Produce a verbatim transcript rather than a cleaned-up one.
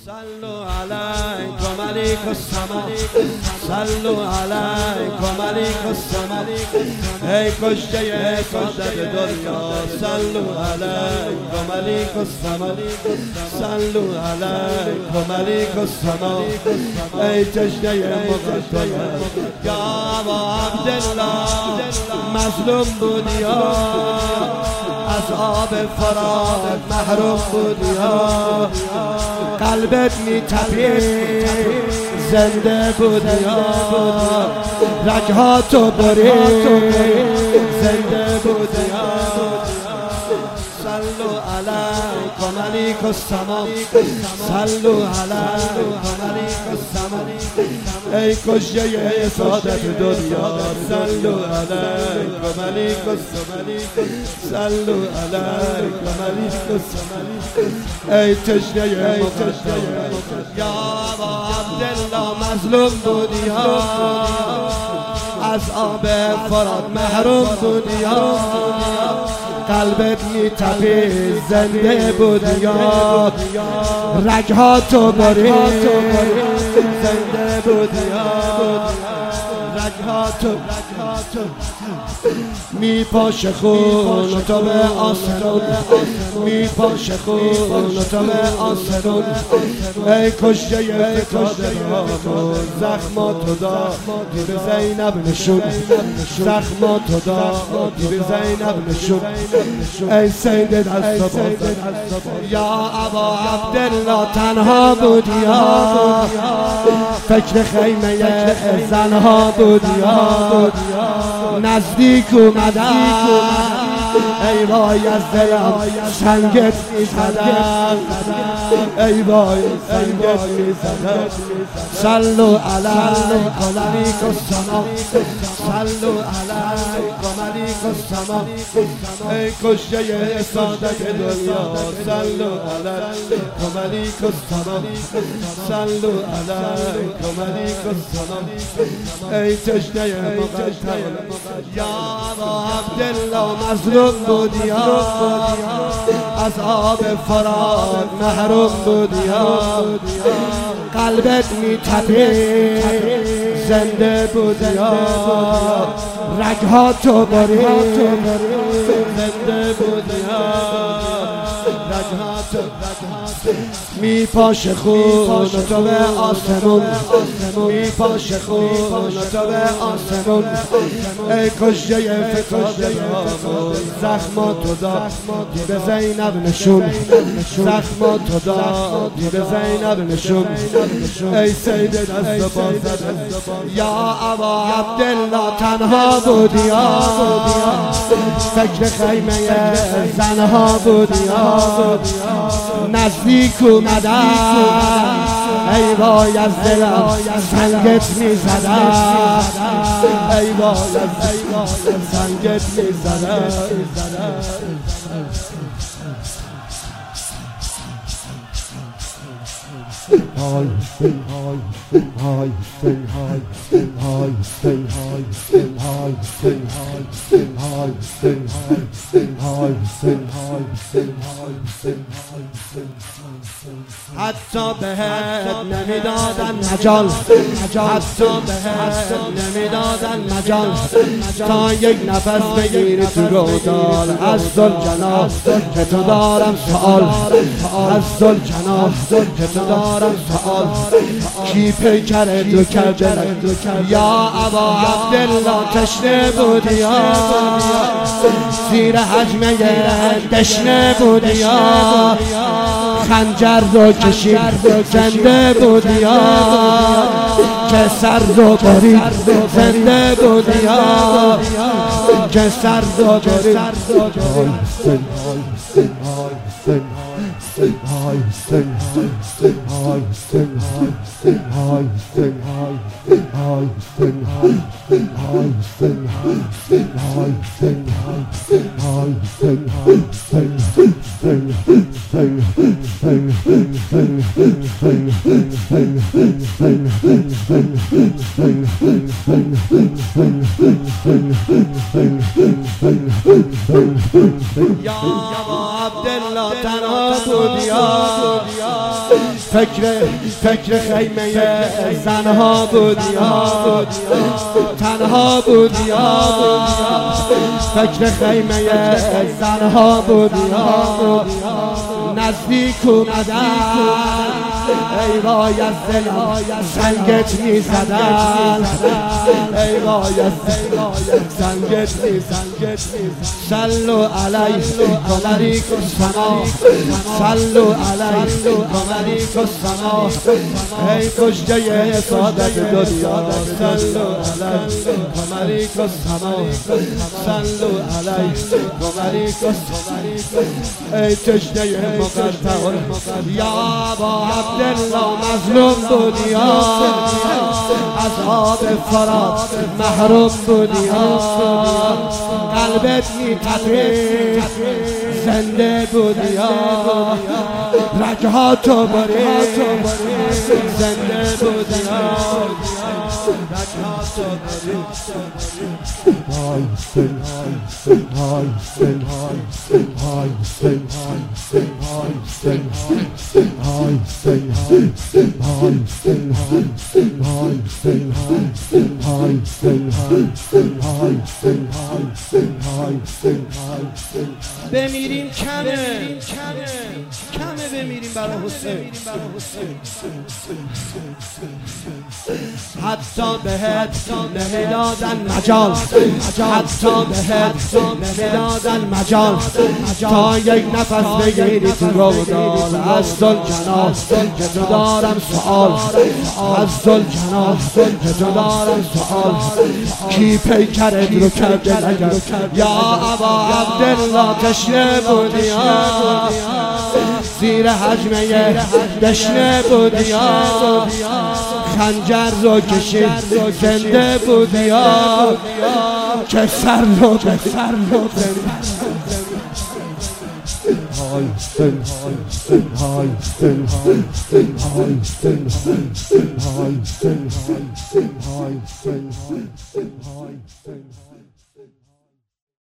صلوا عليك ملك السماء صلوا عليك ملك السماء ای کشته سعادت دنیا صلوا عليك ملك السماء صلوا عليك ملك السماء ای تشنه مقتل یا ابا عبدالله مظلوم بودی از آب فرات محروم بودی قلبت میتپید زنده بودی رگهاتو برید زنده بودی صلوا عليك ملك السماء صلوا عليك ملك السماء ای کشته سعادت دنیا صلوا عليك ملك السماء صلوا عليك ملك السماء ای تشنه مقتل یا ابا عبدالله مظلوم بودی از آب فرات محروم بودی قلبت میتپید زنده بودی رگهاتو برید زنده بودی رگهاتو می پاش خون تو به آسمون می پاش خون تو به آسمون ای کشته فتاده رامون زخماتو دادی به زینب نشون زخماتو دادی به زینب نشون ای سید دست و بازد یا ابا عبدالله تنها بودی فکر خیمه زنها بودی نزدیک اومدم ای وای از دلم سنگت میزدم ای وای سنگت میزدم صلوا علیک ملک السماء صلوا علیک ملک السماء ای کشته سعادت دنیا صلوا علیک ملک السماء صلوا علیک ملک السماء ای تشنه مقتل یا ابا عبدالله مظلوم بودی از آب فرات محروم بودی قلبت میتپید زنده بودی رگهاتو برید زنده بودی رگهاتو می پاش خون تو به آسمون می پاش خون تو به آسمون ای کشته فتاده رامون زخماتو دادی به زینب نشون زخماتو دادی به زینب نشون ای سید دست بازد یا ابا عبدالله تنها بودی فکر خیمه زنها بودی نزدیک اومدم ای وای از دلم سنگت میزدم ای وای از سنگت میزدم های های های های های حتی بهت نمیدادن مجال حتی بهت نمیدادن مجال تا یک نفس بگیری تو رودال از ذوالجلال که تو دارم سوال از ذوالجلال که تو دارم سوال کی پیکر تو کرده یا ابا عبدالله تشنه بودی زیر حجمه دشنه بودی خنجر رو کشید زنده بودی که سر رو برید زنده بودی که سر رو برید های سن های سن های سن های سن های سن های های سن های های سن های های سن های سن های سن سن سن سن سن یا عبدالله تنها بودی فکر فکر خیمه زنها بودی یا تنها بودی یا فکر خیمه زنها بودی یا نزدیک اومدن ای وای از دل سنگت میزدن ای وای از دل سنگت میزدن صلو علیه قمری کسما صلو علیه قمری کسما ای کشته سعادت دنیا صلو علیه قمری کسما صلو علیه قمری کسما ای کشته مقطع یا با عبدالله مظلوم بودی یا از آب فرات محروم بودی یا قلبت می‌تپید زنده بودی یا رگ‌هاتو برید زنده بودی یا رگ‌هاتو برید های سن های سن های سن های سن های سن های سن های سن های سن های سن های سن های سن های سن های سن های سن های سن های سن های سن های سن های سن بمیریم کمه کمه بمیریم برای حسین حتی بهت نمیدادن مجال حتی بهت نمیدادن مجال تا یک نفس بگیری تو رودال از ذوالجلال که تو دارم سؤال از ذوالجلال که تو دارم سؤال کی پیکرت رو کرده نگر یا ابا عبدالله تشنه بودی یا زیر حجمه دشنه بودی یا خنجر رو کشید زنده بودی یا که سر رو به سر رو های سن های سن های سن های سن های سن های سن های سن های سن های سن های سن های